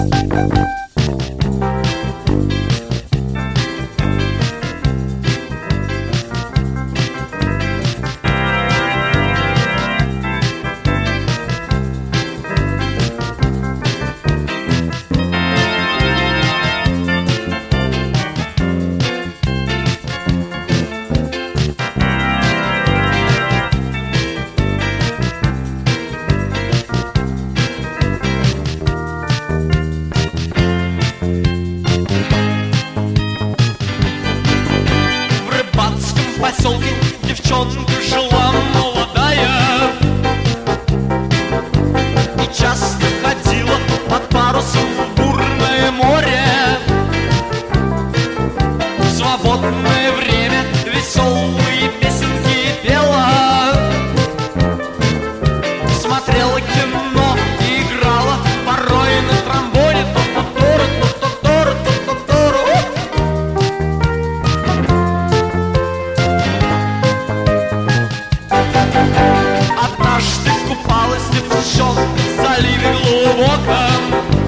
Девчонка жила молодая и часто ходила под парусом в бурное море. В свободное время веселые песенки пела, смотрела кино и играла порой на тромбоне. Однажды купалась девчонка в заливе глубоком,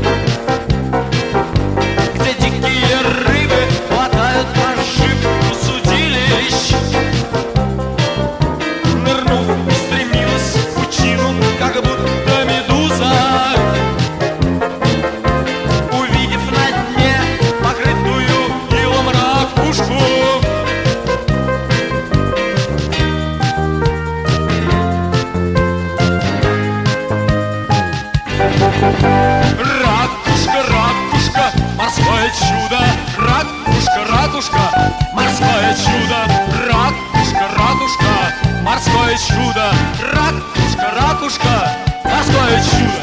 где дикие рыбы хватают ошибку судилищ. Нырнув, устремилась в пучину, как будто медуза, увидев на дне покрытую илом ракушку. Ракушка, ракушка, морское чудо. Ракушка, ракушка, морское чудо. Ракушка, ракушка, морское чудо. Ракушка, ракушка, морское чудо.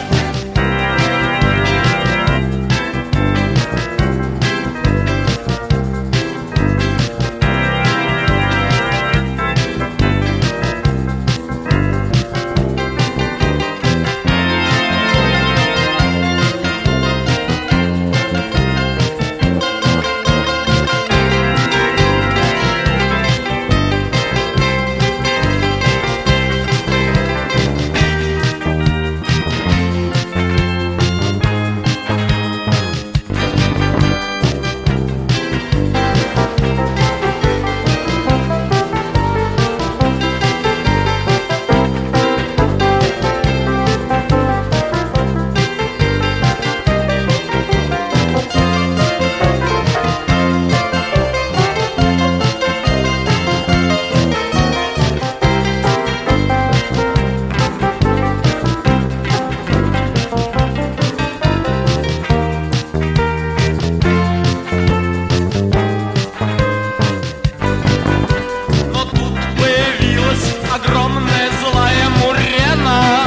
Огромная злая мурена,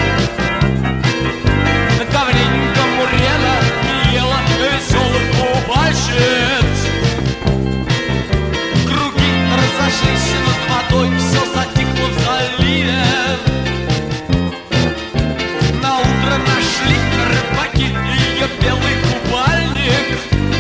давненько мурена не ела веселых купальщиц. Круги разошлись над водой, все затихло в заливе. Наутро нашли рыбаки ее белый купальник.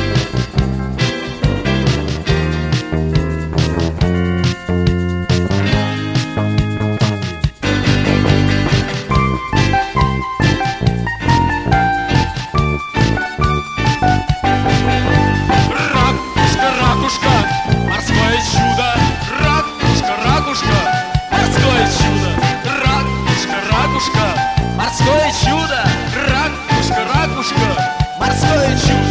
Морское чудо, ракушка, ракушка, морское чудо.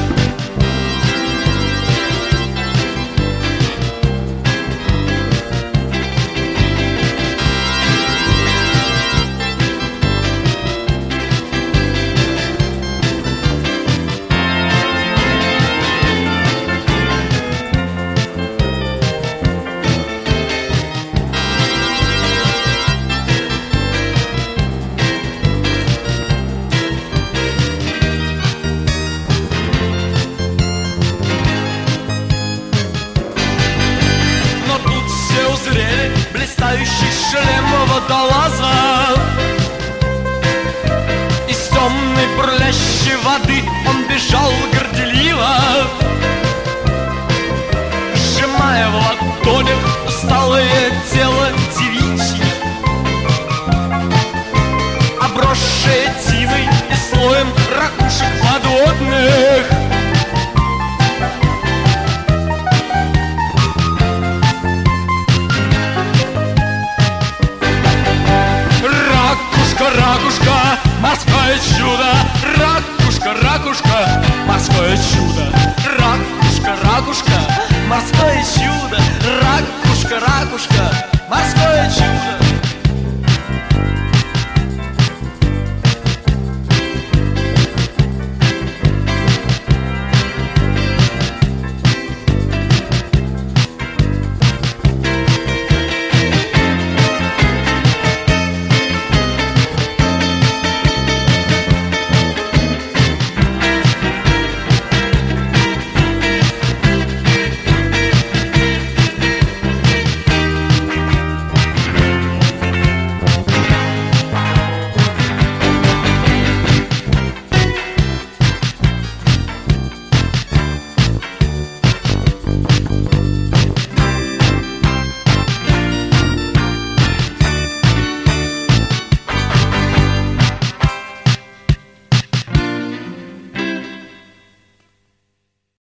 Блистающий шлем водолаза, из темной бурлящей воды он бежал горделиво, сжимая в ладонях усталое тело девичье, обросшее тиной и слоем ракушек подводных. ракушка, морское чудо. Ракушка, ракушка, морское чудо.